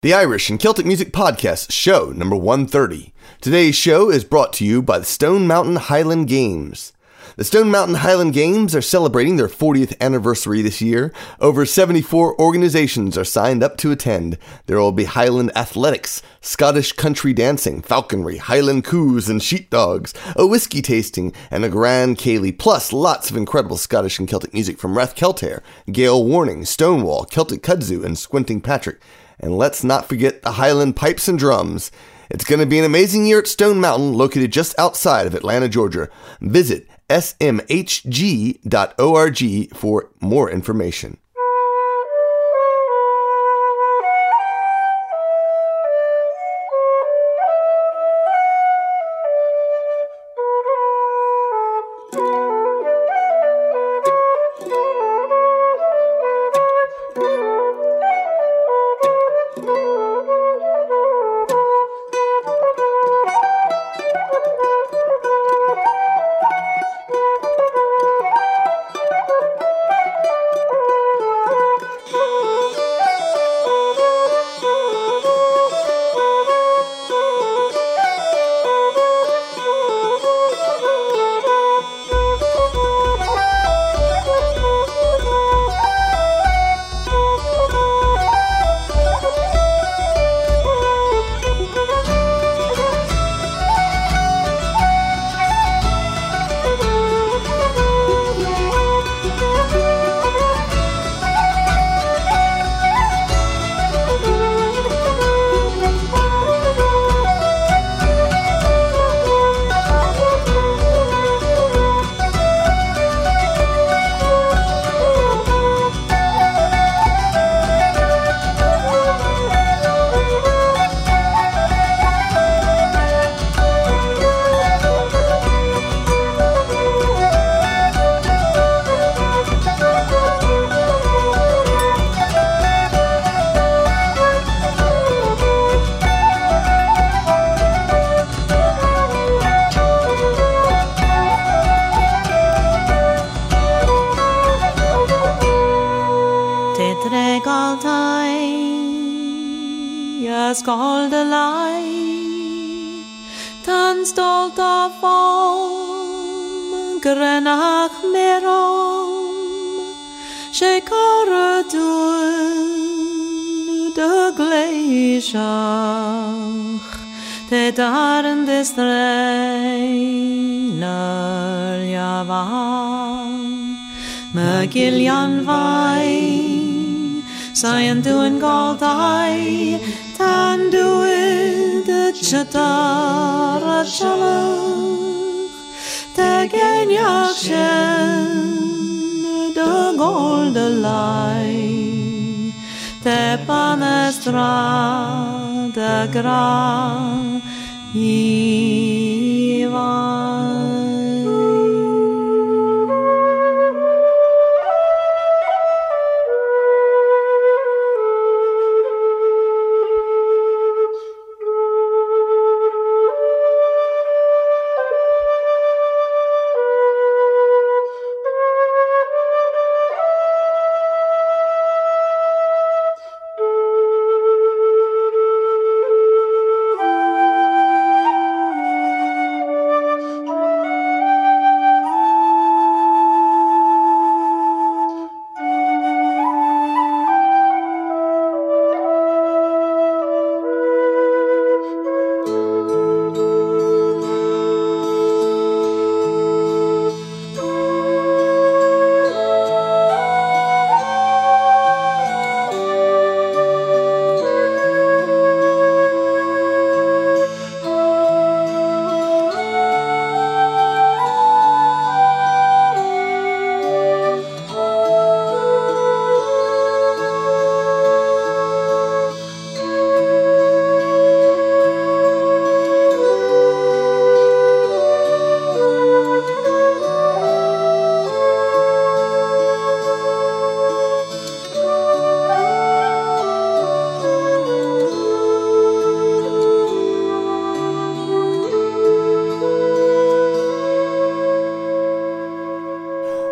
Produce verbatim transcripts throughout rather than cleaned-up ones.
The Irish and Celtic Music Podcast, show number one thirty. Today's show is brought to you by the Stone Mountain Highland Games. The Stone Mountain Highland Games are celebrating their fortieth anniversary this year. Over seventy-four organizations are signed up to attend. There will be Highland athletics, Scottish country dancing, falconry, Highland coos and sheepdogs, a whiskey tasting, and a grand ceilidh, plus lots of incredible Scottish and Celtic music from Rath Keltair, Gale Warning, Stonewall, Celtic Kudzu, and Squinting Patrick. And let's not forget the Highland pipes and drums. It's going to be an amazing year at Stone Mountain, located just outside of Atlanta, Georgia. Visit s m h g dot org for more information. Gillian vai Sayan duin galdai Tan duid the chatara chalach Tegen yakshen the gold alai Te panestra the gra Ivan.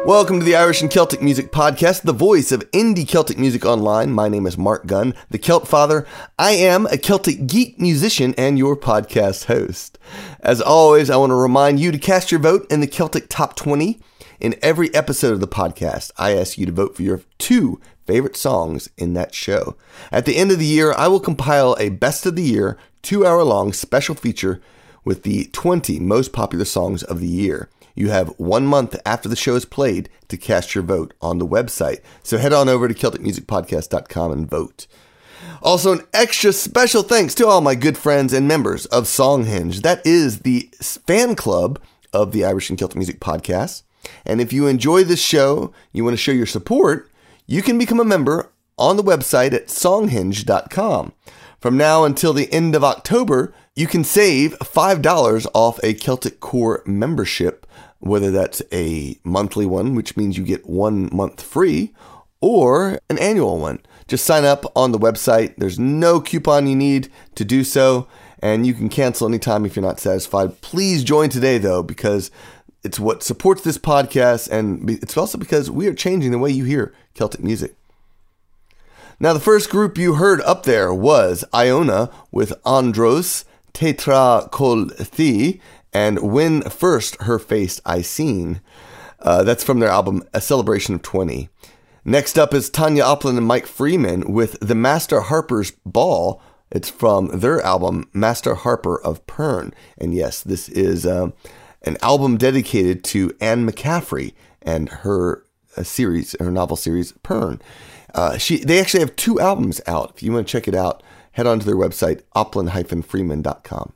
Welcome to the Irish and Celtic Music Podcast, the voice of indie Celtic music online. My name is Mark Gunn, the Celt Father. I am a Celtic geek musician and your podcast host. As always, I want to remind you to cast your vote in the Celtic Top twenty. In every episode of the podcast, I ask you to vote for your two favorite songs in that show. At the end of the year, I will compile a best of the year, two-hour-long special feature with the twenty most popular songs of the year. You have one month after the show is played to cast your vote on the website. So head on over to Celtic Music Podcast dot com and vote. Also, an extra special thanks to all my good friends and members of Songhenge. That is the fan club of the Irish and Celtic Music Podcast. And if you enjoy this show, you want to show your support, you can become a member on the website at songhenge dot com. From now until the end of October, you can save five dollars off a Celtic Core membership, whether that's a monthly one, which means you get one month free, or an annual one. Just sign up on the website. There's no coupon you need to do so, and you can cancel anytime if you're not satisfied. Please join today, though, because it's what supports this podcast, and it's also because we are changing the way you hear Celtic music. Now, the first group you heard up there was Iona with Andros, Tetra Kol Thi, and When First Her Face I Seen. Uh, that's from their album A Celebration of twenty. Next up is Tanya Oplin and Mike Freeman with The Master Harper's Ball. It's from their album Master Harper of Pern. And yes, this is uh, an album dedicated to Anne McCaffrey and her uh, series, her novel series, Pern. Uh, she, they actually have two albums out. If you want to check it out, head on to their website, oplin dash freeman dot com.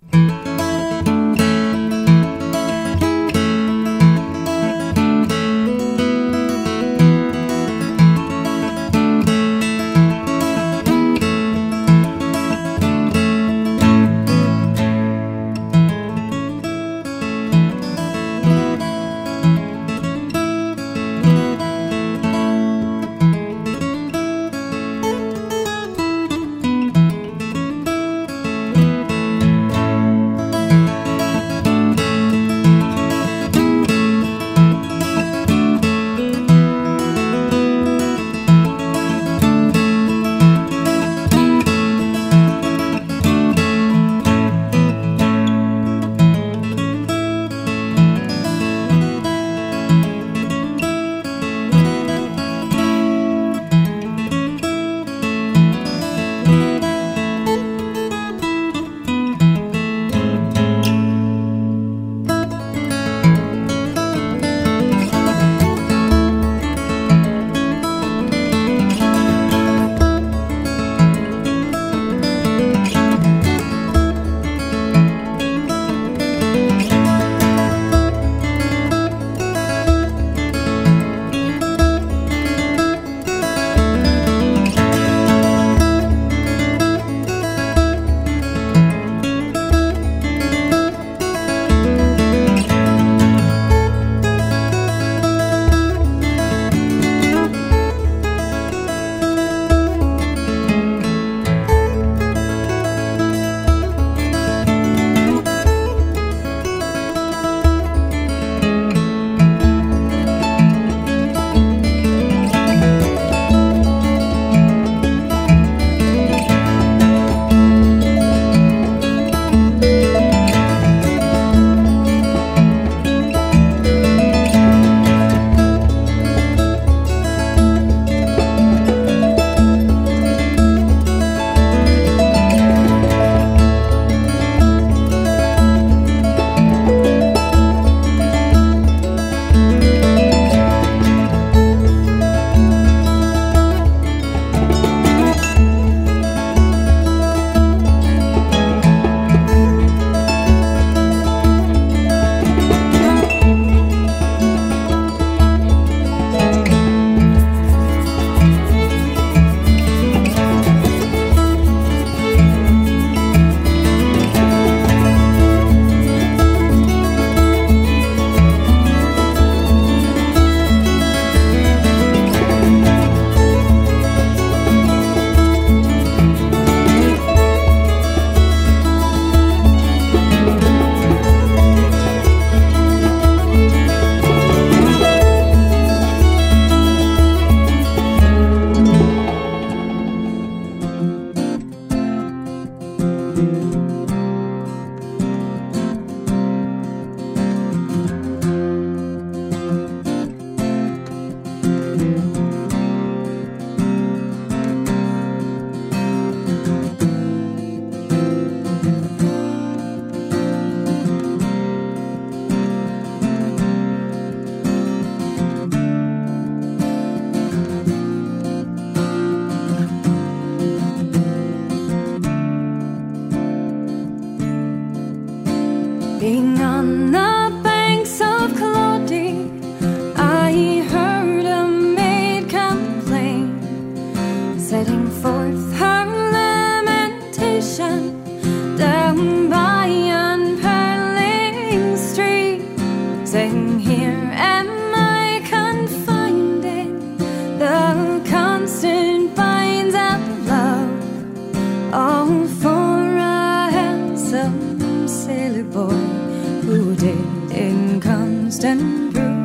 Sitting on the banks of Claudy, I heard a maid complain, setting forth her lamentation down by unpearling street, saying, "Here am I confined in the constant binds of love, all for a handsome silly boy who did inconstant prove."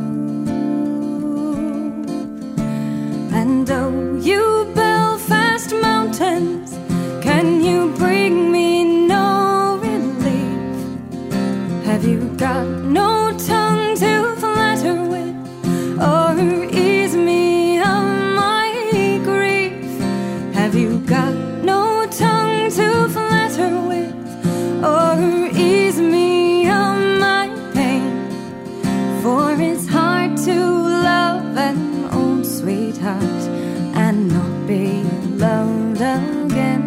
And oh, you Belfast mountains, can you bring me no relief? Have you got no tongue to flatter with, or ease me of my grief? Have you got no tongue to flatter with, or ease me of my pain? For it's hard to love an old sweetheart and not be loved again.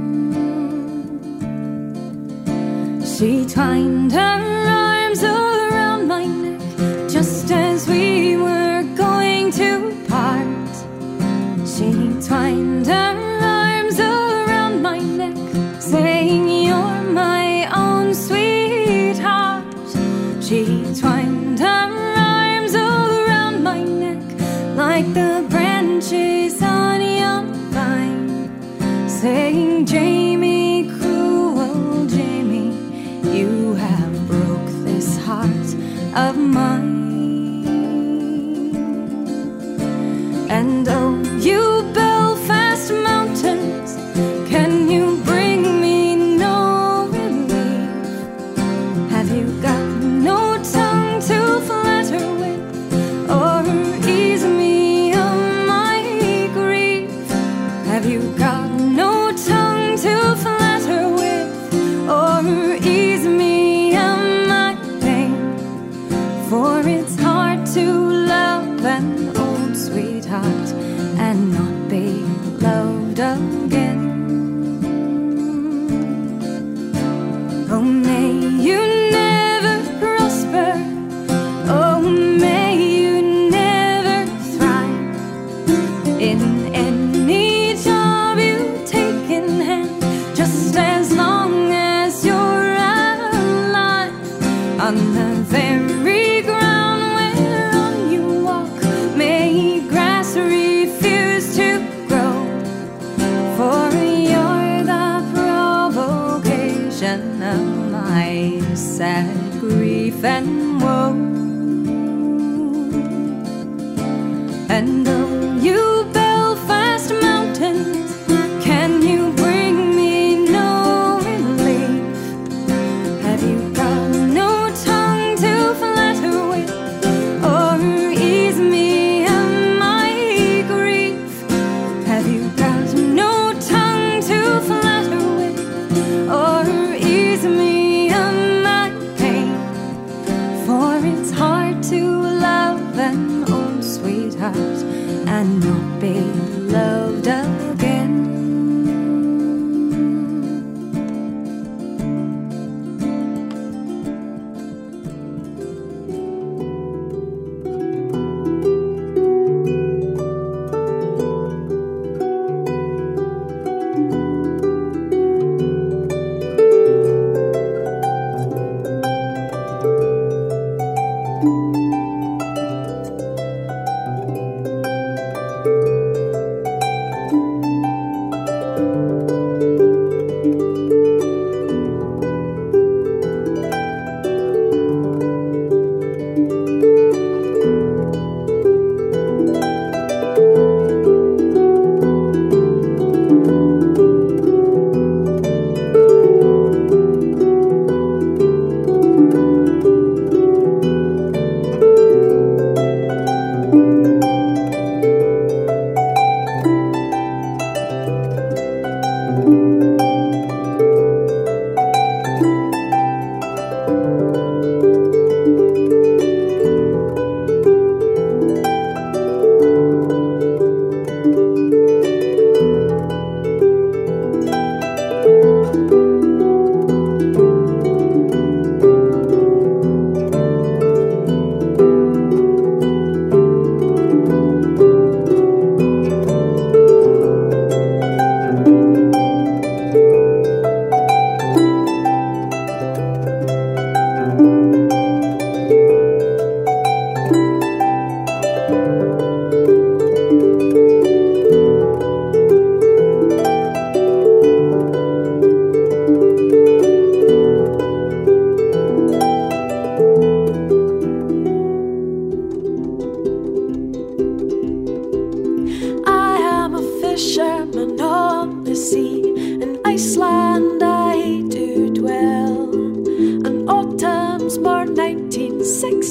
She twined her arms around my neck just as we were going to part. She twined her arms around my neck, saying, "You're my own sweetheart." She twined her arms around my neck like the branches on yon vine, saying, "Jamie, cruel Jamie, you have broke this heart of mine." And oh, you Belfast mountains, can you bring me no relief? Have you got no tongue to flatter with, or ease me of my grief? Have you got no tongue to flatter with, or ease me of my pain? For it's hard to love an old sweetheart and not be loved again. Oh, may you never prosper, oh, may you never thrive in any job you take in hand, just as long as you're alive. On the very ground whereon you walk, may grass refuse to grow, for you're the provocation of my sad grief and woe. And oh, you Belfast mountains, can you bring me no relief? Have you got no tongue to flatter with, or ease me of my grief? Have you got no tongue to flatter with, or ease me of my pain?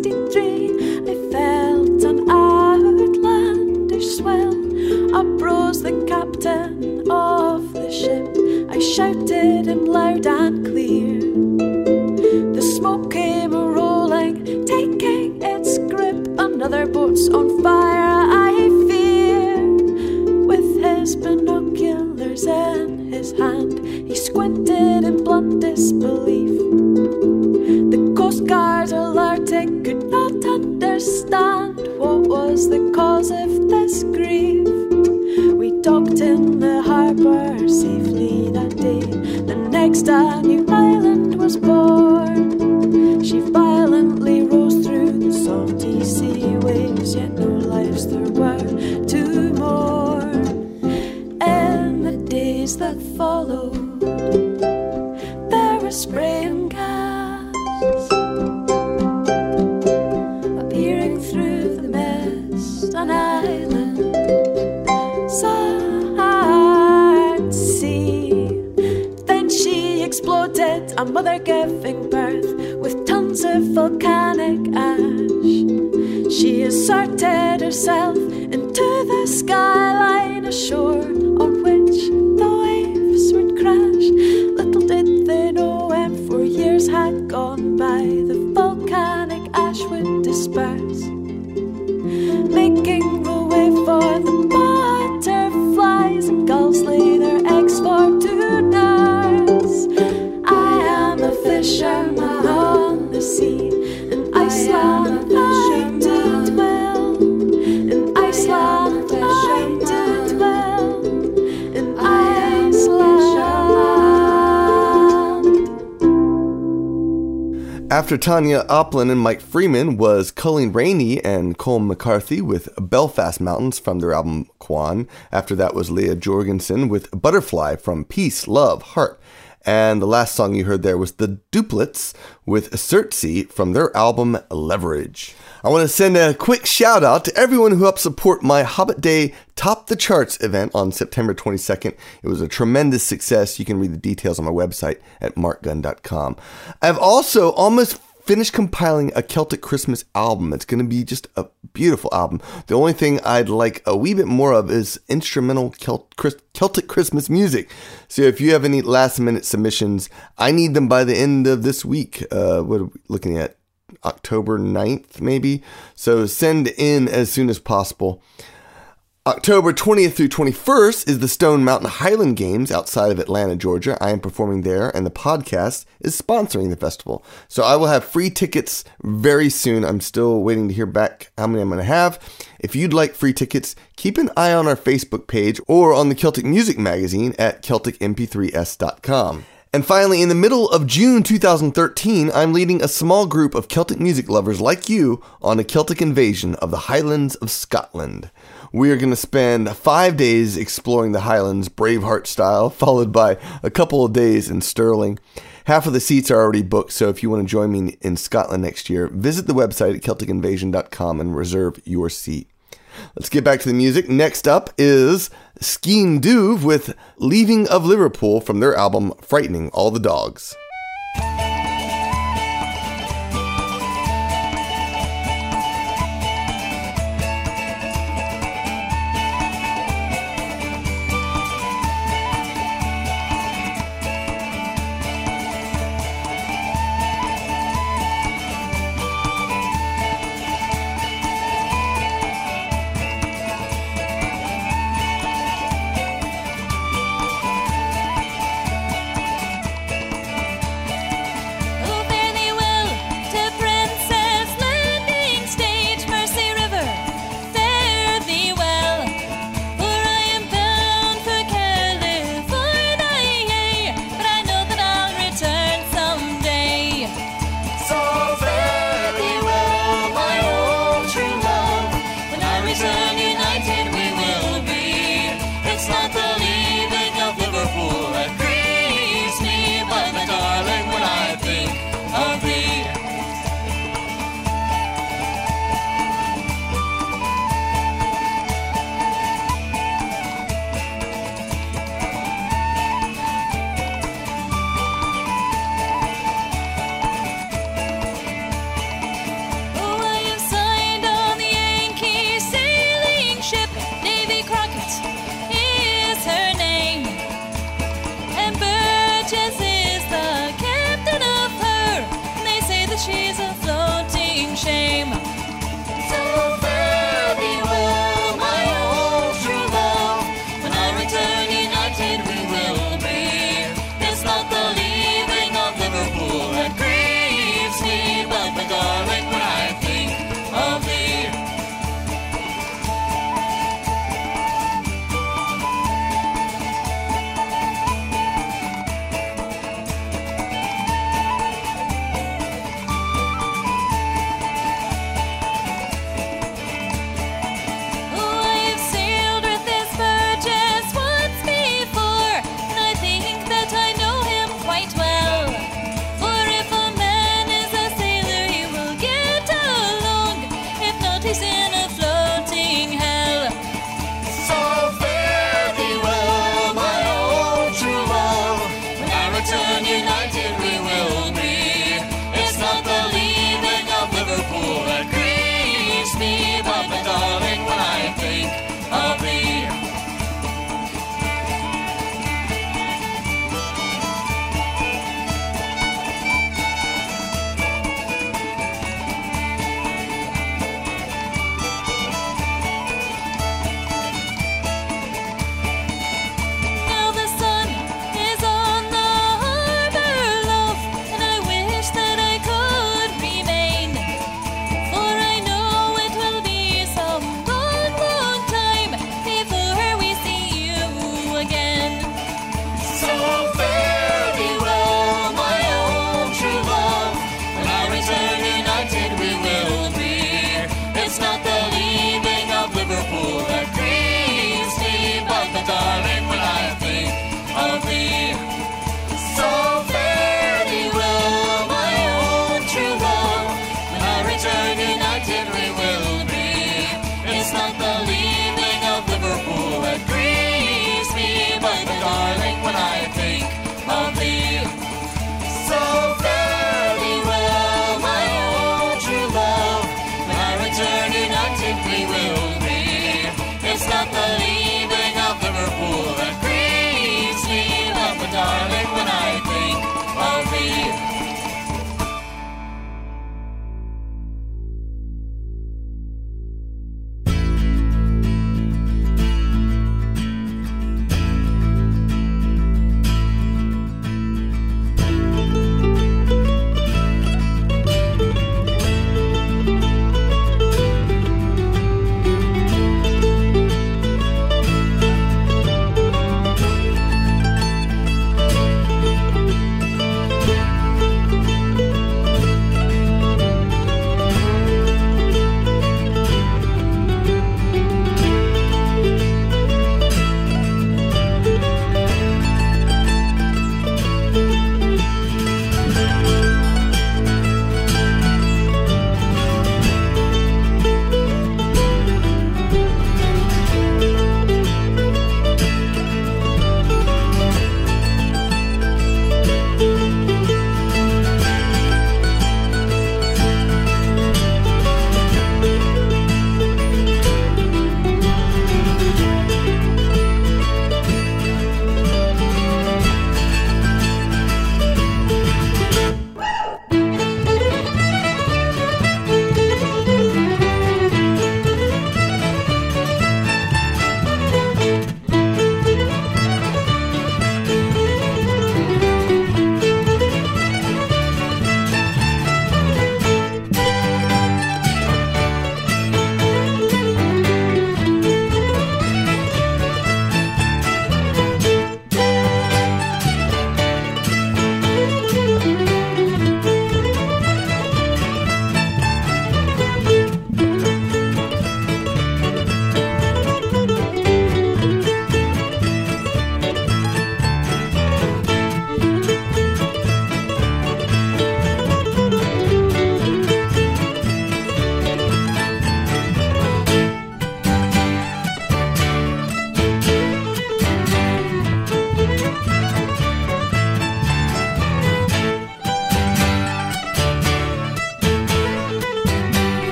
sixty-three, I felt an outlandish swell. Up rose the captain of the ship. I shouted him loud and clear. The smoke came rolling, taking its grip. Another boat's on fire, I fear. With his binoculars in his hand, he squinted in blunt disbelief. The Coast Guard alerted could not understand what was the cause of this grief. We docked in the harbour safely that day. The next a new island was born. She violently rose through the salty sea waves, yet no lives there were to mourn. In the days that followed, there was spraying gas appearing through the mist, an island sad sea. Then she exploded, a mother giving birth with tons of volcanic ash. She asserted herself into the skyline, a shore on which the waves would crash. Little did they know when four years had gone by, the volcanic ash would disperse, making the way for the butterflies and gulls lay their eggs for to nurse. I am a fisherman on the sea, in Iceland I do dwell. In Iceland I do dwell. In Iceland. After Tanya Oplin and Mike Freeman was Colleen Rainey and Cole McCarthy with Belfast Mountains from their album Quan. After that was Leah Jorgensen with Butterfly from Peace, Love, Heart. And the last song you heard there was The Duplets with Certsy from their album Leverage. I want to send a quick shout out to everyone who helped support my Hobbit Day Top the Charts event on September twenty-second. It was a tremendous success. You can read the details on my website at mark gunn dot com. I've also almost finished compiling a Celtic Christmas album. It's going to be just a beautiful album. The only thing I'd like a wee bit more of is instrumental Celt- Celtic Christmas music. So if you have any last minute submissions, I need them by the end of this week. Uh, what are we looking at? October ninth, maybe? So send in as soon as possible. October twentieth through twenty-first is the Stone Mountain Highland Games outside of Atlanta, Georgia. I am performing there, and the podcast is sponsoring the festival. So I will have free tickets very soon. I'm still waiting to hear back how many I'm going to have. If you'd like free tickets, keep an eye on our Facebook page or on the Celtic Music Magazine at celtic m p three s dot com. And finally, in the middle of June two thousand thirteen, I'm leading a small group of Celtic music lovers like you on a Celtic invasion of the Highlands of Scotland. We are going to spend five days exploring the Highlands Braveheart style, followed by a couple of days in Stirling. Half of the seats are already booked, so if you want to join me in Scotland next year, visit the website at celtic invasion dot com and reserve your seat. Let's get back to the music. Next up is Skeen Duve with Leaving of Liverpool from their album Frightening All the Dogs.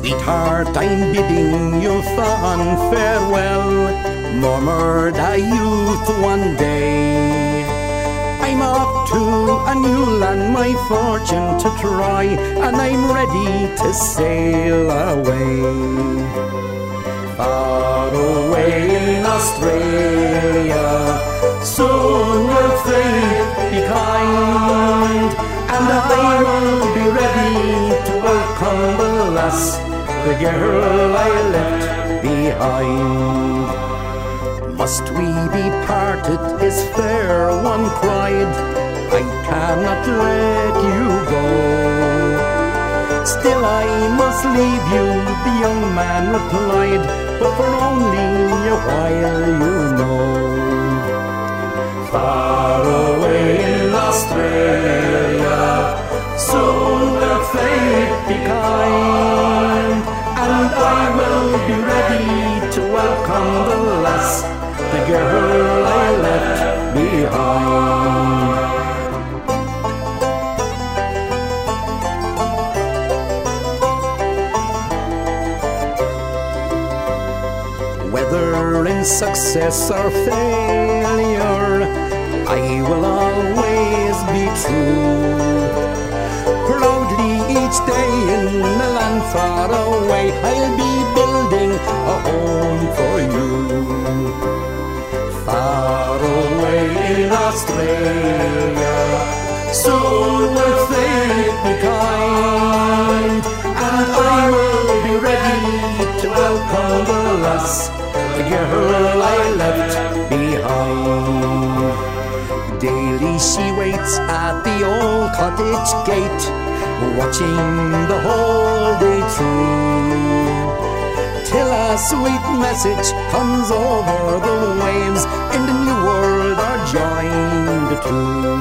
Sweetheart, I'm bidding you fond farewell, murmured a youth one day. I'm off to a new land, my fortune to try, and I'm ready to sail away. Far away in Australia, soon will fate be kind, and I will be ready to welcome the lass, the girl I left behind. Must we be parted is fair, one cried, I cannot let you go. Still I must leave you, the young man replied, but for only a while, you know. Far away in Australia, soon will fate be kind, and I will be ready to welcome the lass, the girl I left behind. Whether in success or failure, I will always be true. Proudly each day in a land far away, I'll be building a home for you. Far away in Australia, soon will fate be kind, and I will be ready to welcome the lass, the girl I left behind. Daily she waits at the old cottage gate, watching the whole day through, till a sweet message comes over the waves, in the new world are joined the two.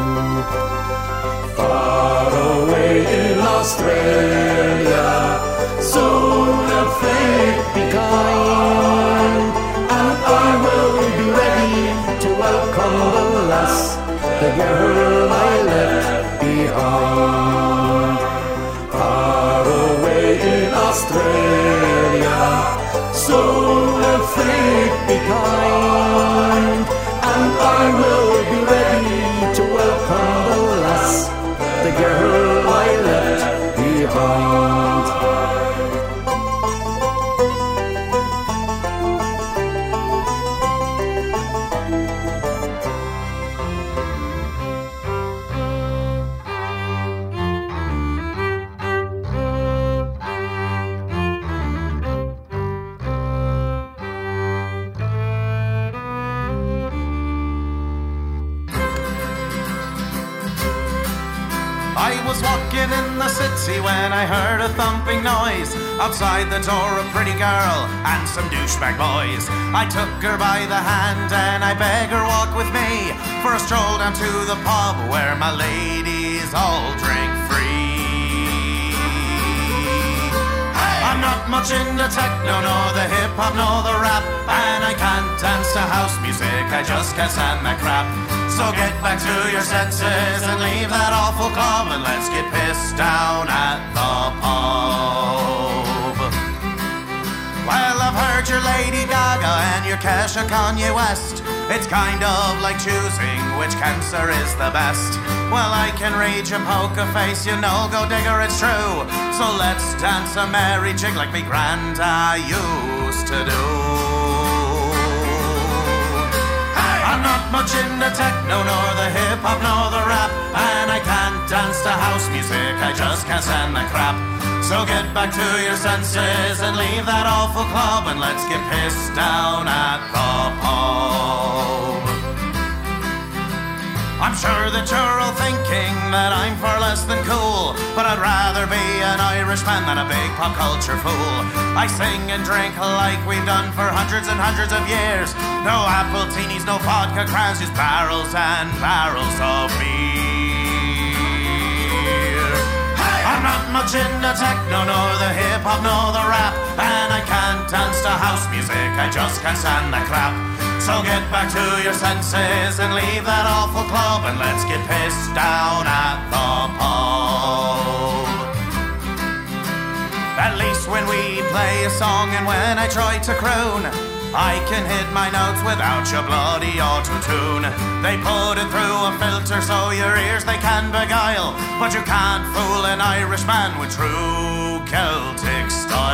Far away in Australia, soon will fate be kind, and I will be ready to welcome the lass, the girl I left behind. Far away in Australia, soon will fate be kind, and I will be ready to welcome the lass, the girl I left behind. In the city when I heard a thumping noise outside the door, a pretty girl and some douchebag boys. I took her by the hand and I begged her walk with me for a stroll down to the pub where my ladies all drink free. Hey! I'm not much into techno, nor the hip-hop, nor the rap, and I can't dance to house music, I just can't stand that crap. So get back to your senses and leave that awful club, and let's get pissed down at the pub. Well, I've heard your Lady Gaga and your Kesha Kanye West. It's kind of like choosing which cancer is the best. Well, I can read your poker face, you know, go digger, it's true. So let's dance a merry jig like me granda used to do. I'm not much into techno, nor the hip-hop, nor the rap, and I can't dance to house music, I just can't stand that crap. So get back to your senses and leave that awful club, and let's get pissed down at the pub. I'm sure that you're all thinking that I'm far less than cool, but I'd rather be an Irishman than a big pop culture fool. I sing and drink like we've done for hundreds and hundreds of years. No apple teenies, no vodka crowns, just barrels and barrels of beer. Hey! I'm not much into techno, nor the hip-hop, nor the rap, and I can't dance to house music, I just can't stand that crap. So get back to your senses and leave that awful club, and let's get pissed down at the pub. At least when we play a song, and when I try to croon, I can hit my notes without your bloody auto-tune. They put it through a filter so your ears they can beguile, but you can't fool an Irishman with true Celtic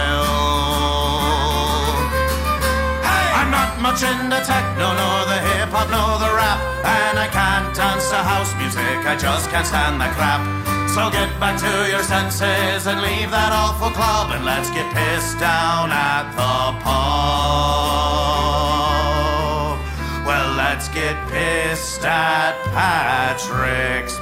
style. Hey! I'm not much into techno, nor the hip-hop, nor the rap, and I can't dance to house music, I just can't stand the crap. So get back to your senses and leave that awful club, and let's get pissed down at the pub. Well, let's get pissed at Patrick's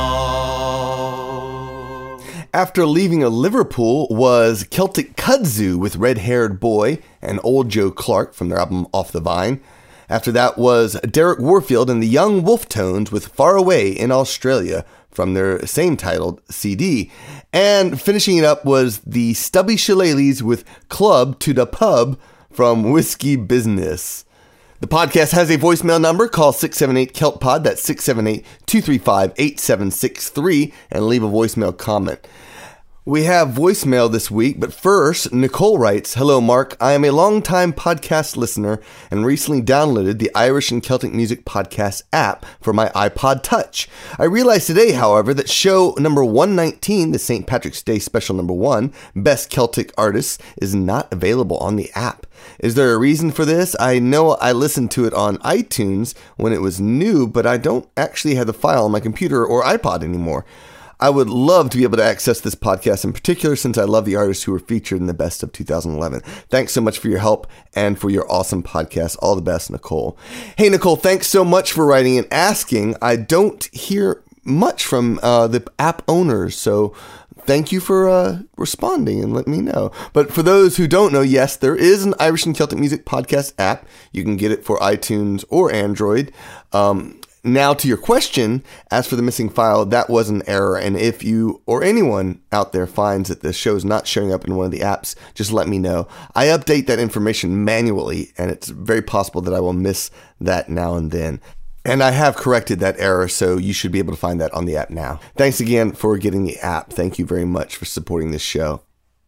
pub. After leaving a Liverpool was Celtic Kudzu with Red Haired Boy and Old Joe Clark from their album Off the Vine. After that was Derek Warfield and the Young Wolf Tones with Far Away in Australia from their same titled C D. And finishing it up was the Stubby Shillelaghs with Club to the Pub from Whiskey Business. The podcast has a voicemail number. Call six seven eight, C E L T P O D. That's six seven eight, two three five, eight seven six three and leave a voicemail comment. We have voicemail this week, but first, Nicole writes, "Hello, Mark. I am a longtime podcast listener and recently downloaded the Irish and Celtic Music Podcast app for my iPod Touch. I realized today, however, that show number one nineteen, the Saint Patrick's Day special number one, Best Celtic Artists, is not available on the app. Is there a reason for this? I know I listened to it on iTunes when it was new, but I don't actually have the file on my computer or iPod anymore. I would love to be able to access this podcast in particular since I love the artists who were featured in the best of two thousand eleven. Thanks so much for your help and for your awesome podcast. All the best, Nicole." Hey, Nicole, thanks so much for writing and asking. I don't hear much from uh, the app owners, so thank you for uh, responding and letting me know. But for those who don't know, yes, there is an Irish and Celtic Music Podcast app. You can get it for iTunes or Android. Um, Now to your question, as for the missing file, that was an error. And if you or anyone out there finds that the show is not showing up in one of the apps, just let me know. I update that information manually, and it's very possible that I will miss that now and then. And I have corrected that error, so you should be able to find that on the app now. Thanks again for getting the app. Thank you very much for supporting this show.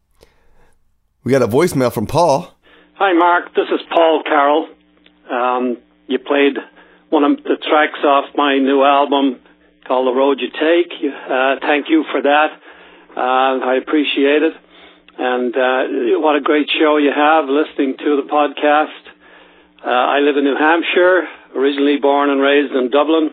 We got a voicemail from Paul. Hi, Mark. This is Paul Carroll. Um, you played one of the tracks off my new album called The Road You Take. Uh, thank you for that. Uh, I appreciate it. And uh, what a great show you have listening to the podcast. Uh, I live in New Hampshire, originally born and raised in Dublin.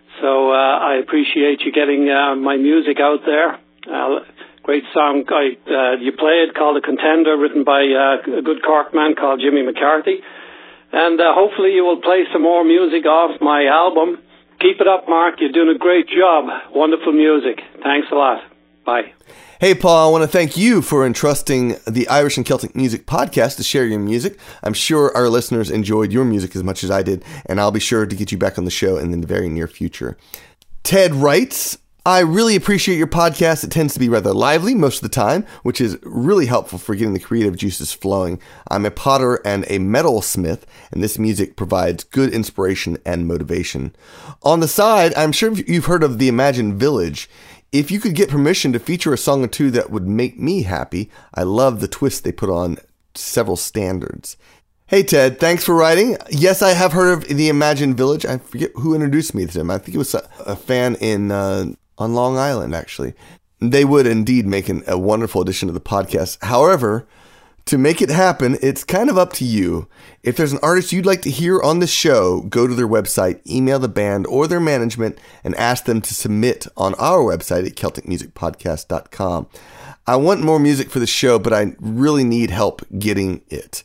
So uh, I appreciate you getting uh, my music out there. Uh, great song I, uh, you played called The Contender, written by uh, a good Cork man called Jimmy McCarthy. And uh, hopefully you will play some more music off my album. Keep it up, Mark. You're doing a great job. Wonderful music. Thanks a lot. Bye. Hey, Paul, I want to thank you for entrusting the Irish and Celtic Music Podcast to share your music. I'm sure our listeners enjoyed your music as much as I did, and I'll be sure to get you back on the show in the very near future. Ted writes, "I really appreciate your podcast. It tends to be rather lively most of the time, which is really helpful for getting the creative juices flowing. I'm a potter and a metalsmith, and this music provides good inspiration and motivation. On the side, I'm sure you've heard of the Imagine Village. If you could get permission to feature a song or two that would make me happy, I love the twist they put on several standards." Hey, Ted, thanks for writing. Yes, I have heard of the Imagine Village. I forget who introduced me to them. I think it was a, a fan in... Uh, on Long Island, actually. They would indeed make an, a wonderful addition to the podcast. However, to make it happen, it's kind of up to you. If there's an artist you'd like to hear on the show, go to their website, email the band or their management, and ask them to submit on our website at celtic music podcast dot com. I want more music for the show, but I really need help getting it.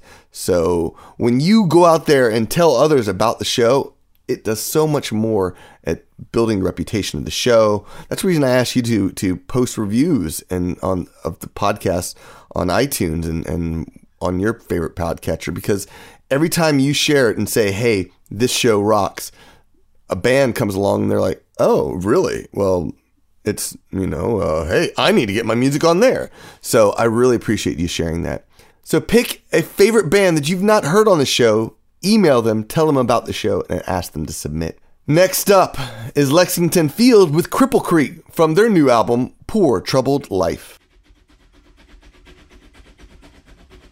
So when you go out there and tell others about the show, it does so much more at building the reputation of the show. That's the reason I asked you to to post reviews and on of the podcast on iTunes and, and on your favorite podcatcher, because every time you share it and say, "Hey, this show rocks," a band comes along and they're like, "Oh, really? Well, it's, you know, uh, hey, I need to get my music on there." So I really appreciate you sharing that. So pick a favorite band that you've not heard on the show, email them, tell them about the show, and ask them to submit. Next up is Lexington Field with Cripple Creek from their new album, Poor Troubled Life.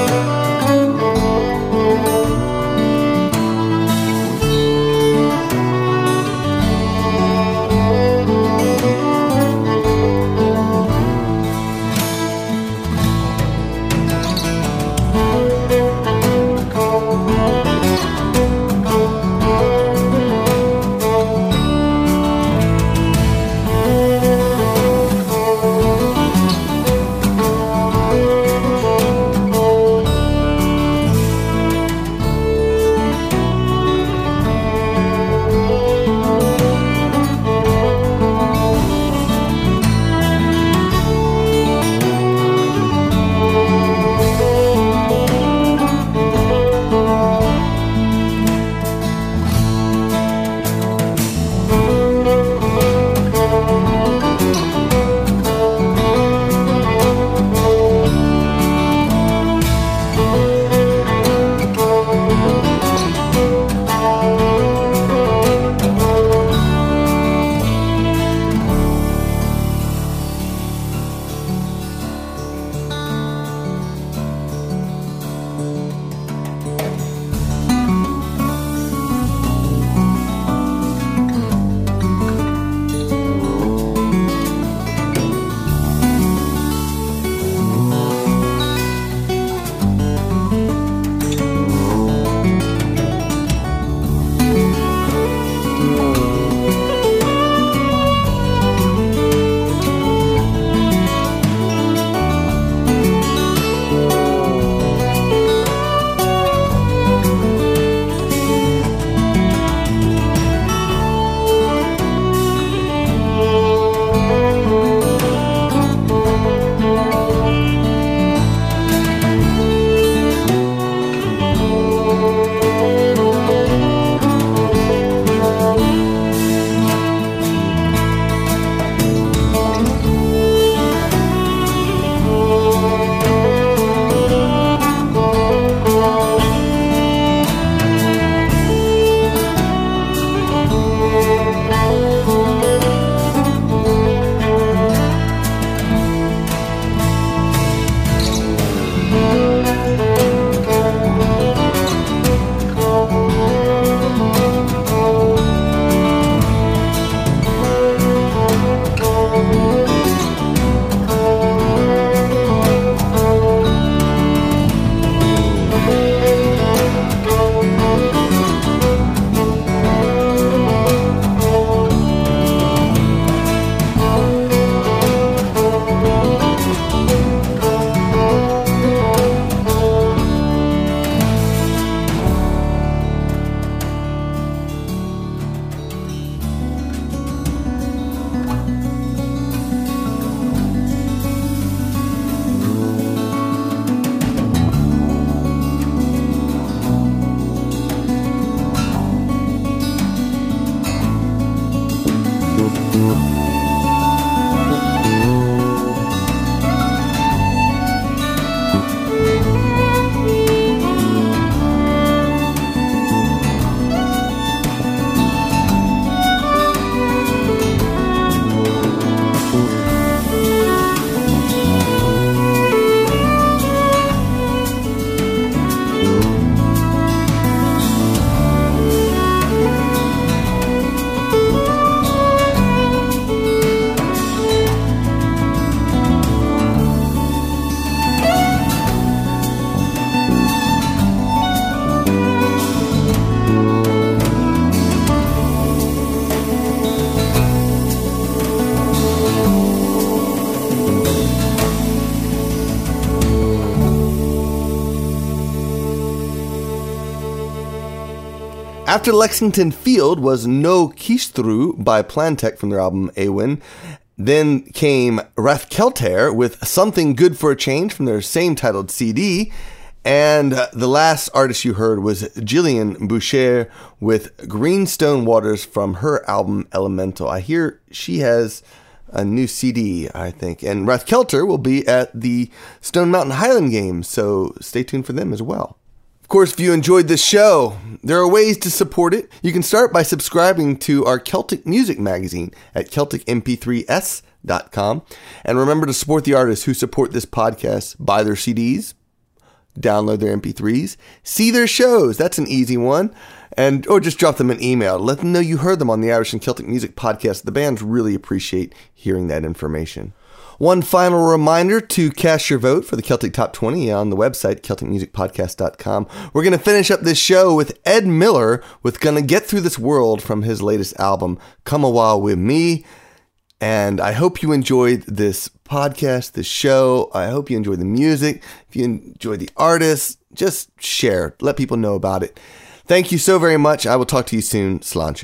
After Lexington Field was No Keistru by Plantech from their album Awin. Then came Rathkelter with Something Good for a Change from their same titled C D. And uh, the last artist you heard was Gillian Boucher with Greenstone Waters from her album Elemental. I hear she has a new C D, I think. And Rathkelter will be at the Stone Mountain Highland Games, so stay tuned for them as well. Of course, if you enjoyed this show, there are ways to support it. You can start by subscribing to our Celtic Music magazine at celtic m p three s dot com. And remember to support the artists who support this podcast. Buy their C Ds, download their M P threes, see their shows. That's an easy one. And or just drop them an email. Let them know you heard them on the Irish and Celtic Music podcast. The bands really appreciate hearing that information. One final reminder to cast your vote for the Celtic Top twenty on the website, celtic music podcast dot com. We're going to finish up this show with Ed Miller with Gonna Get Through This World from his latest album, Come A While With Me. And I hope you enjoyed this podcast, this show. I hope you enjoyed the music. If you enjoyed the artists, just share. Let people know about it. Thank you so very much. I will talk to you soon. Sláinte.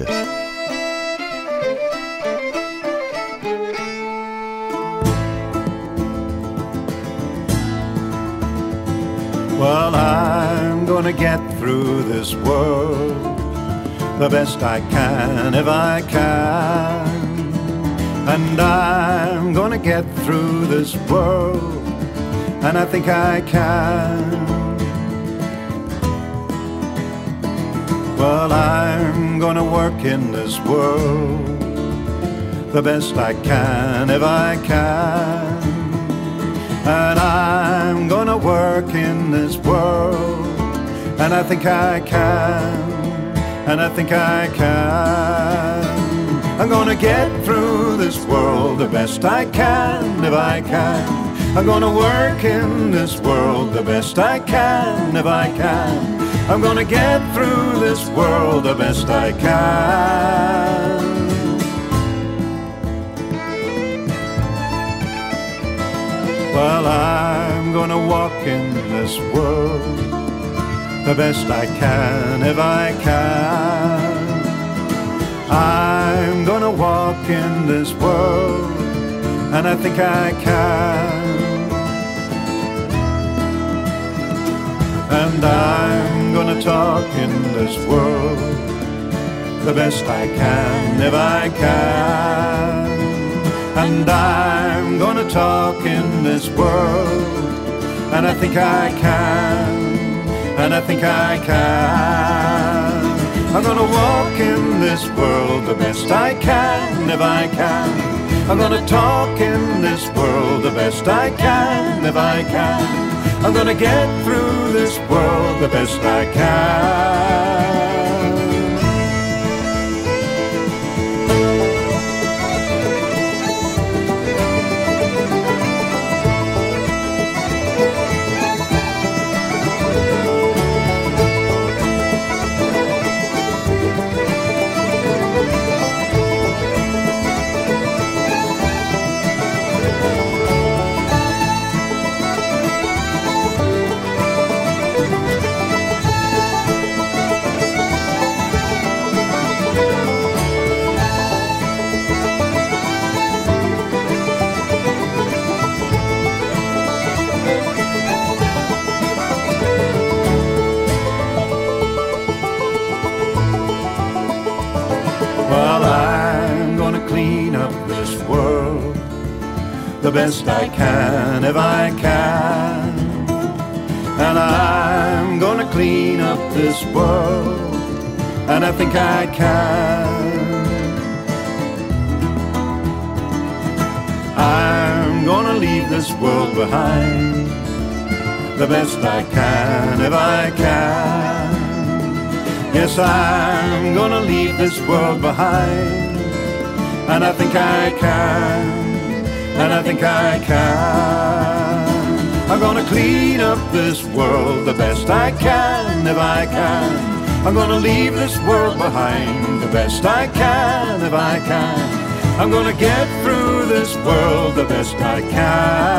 Well, I'm gonna get through this world the best I can if I can. And I'm gonna get through this world, and I think I can. Well, I'm gonna work in this world the best I can if I can. And I'm gonna work in this world, and I think I can, and I think I can. I'm gonna get through this world the best I can if I can. I'm gonna work in this world the best I can if I can. I'm gonna get through this world the best I can. Well, I'm gonna walk in this world the best I can if I can. I'm gonna walk in this world, and I think I can. And I'm gonna talk in this world the best I can if I can. And I'm gonna talk in this world, and I think I can, and I think I can. I'm gonna walk in this world the best I can if I can. I'm gonna talk in this world the best I can if I can. I'm gonna get through this world the best I can. The best I can if I can. And I'm gonna clean up this world, and I think I can. I'm gonna leave this world behind the best I can if I can. Yes, I'm gonna leave this world behind, and I think I can. And I think I can. I'm gonna clean up this world the best I can if I can. I'm gonna leave this world behind the best I can if I can. I'm gonna get through this world the best I can.